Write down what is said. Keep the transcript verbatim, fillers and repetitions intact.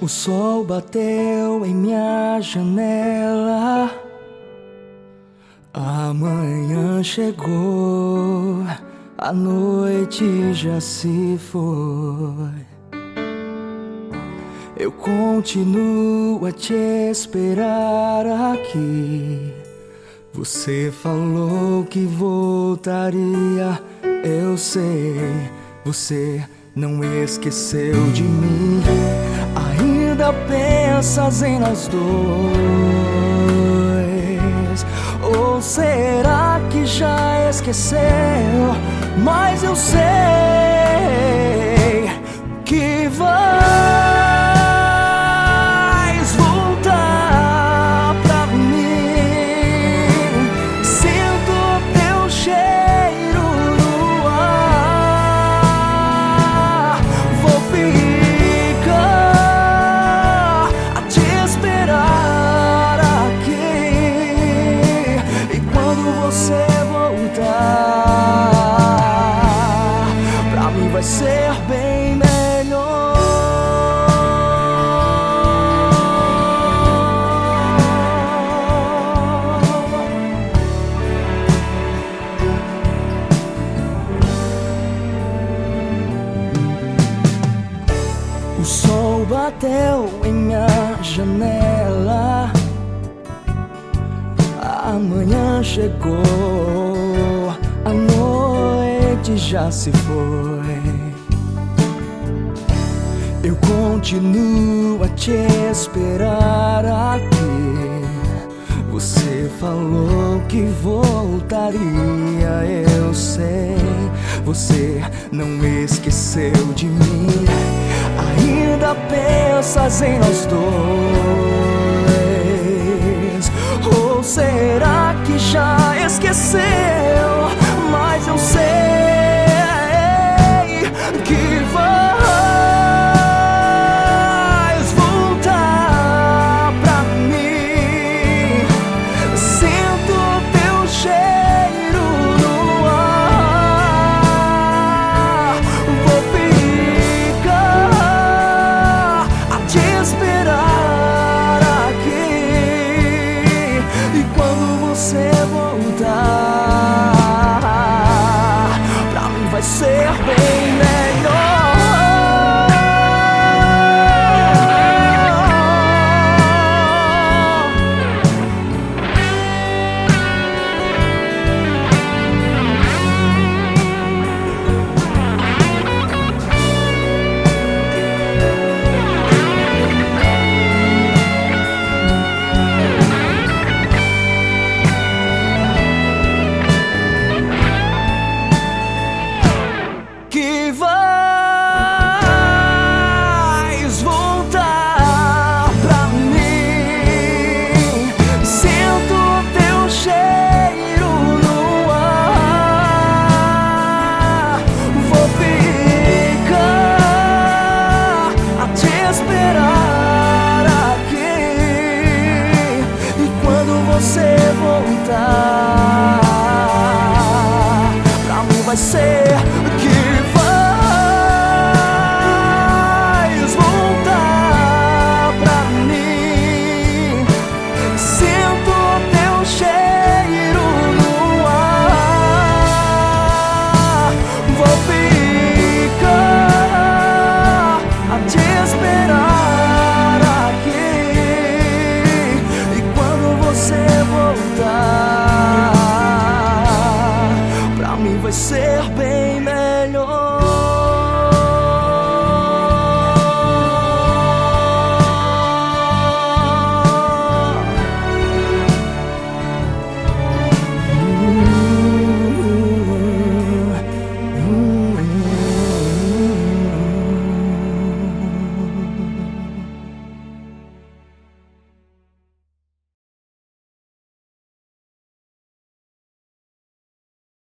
O sol bateu em minha janela, a manhã chegou, a noite já se foi. Eu continuo a te esperar aqui. Você falou que voltaria, eu sei. Você não esqueceu de mim. Ainda pensas em nós dois? Ou será que já esqueceu? Mas eu sei que vais voltar pra mim. Sinto teu cheiro no ar. Vou ficar a te esperar aqui. E quando você voltar, pra mim vai ser bem melhor. O sol bateu em minha janela, a manhã chegou, a noite já se foi. Eu continuo a te esperar aqui. Você falou que voltaria, eu sei. Você não esqueceu de mim. Ainda pensas em nós dois? Ou será que já esqueceu?